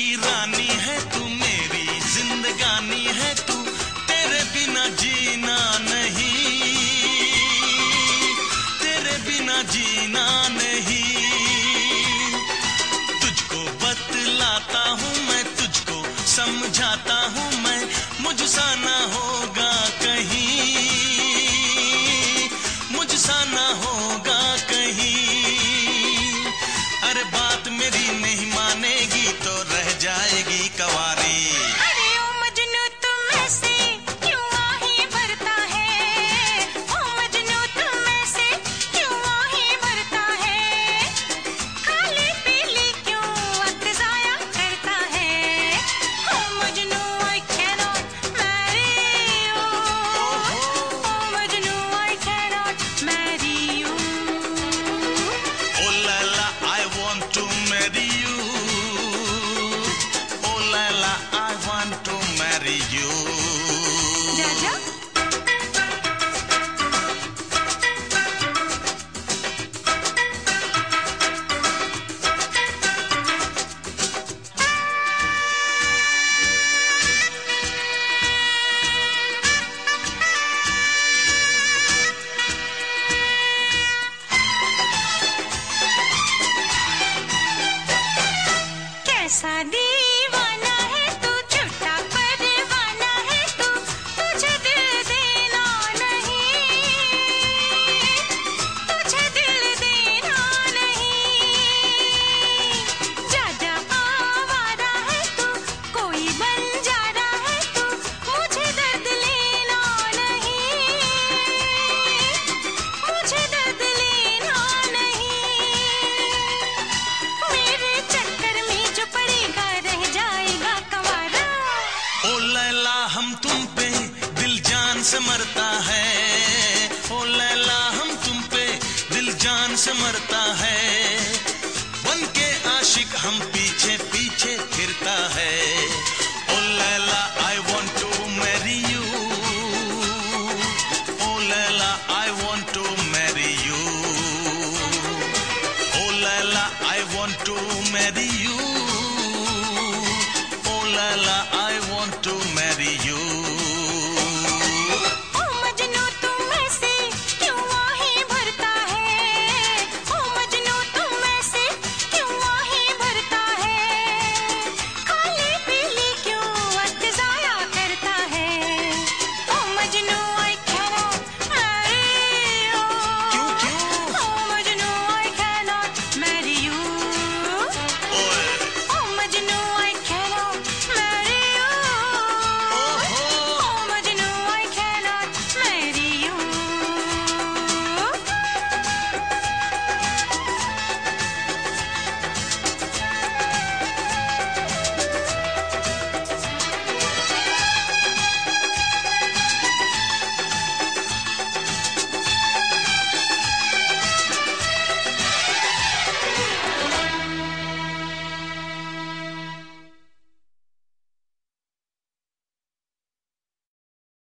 की रानी है तू, मेरी जिंदगानी है तू, तेरे बिना जीना नहीं, तेरे बिना जीना नहीं। तुझको बतलाता हूँ मैं, तुझको समझाता हूँ मैं, मुझसा ना होगा कहीं, मुझसा ना होगा कहीं। अरे बात मेरी नहीं मानेगी तो रह जाएगी कवारी। अरे ओ मजनू तुम ऐसे क्यों आही भरता है, ओ मजनू तुम ऐसे क्यों आही भरता है, खाली पीली क्यों वक्त जाया करता है। ओ Majnu I cannot marry you, O Majnu I cannot marry you। Oh la la, I want to marry you. Oh la la, I want to marry you. जा जा कैसा दीवाना है तू, झूठा परवाना है तू, तुझे दिल देना नहीं, तुझे दिल देना नहीं। जा जा आवारा है तू, कोई बंजारा है तू, मुझे दर्द लेना नहीं, मुझे दर्द लेना नहीं। मेरे चक्कर में जो पड़ेगा रह जाएगा कंवारा। ओ लैला हम तुम पे दिल जान से मरता है, ओ लैला हम तुम पे दिल जान से मरता है, बन के आशिक हम पीछे पीछे फिरता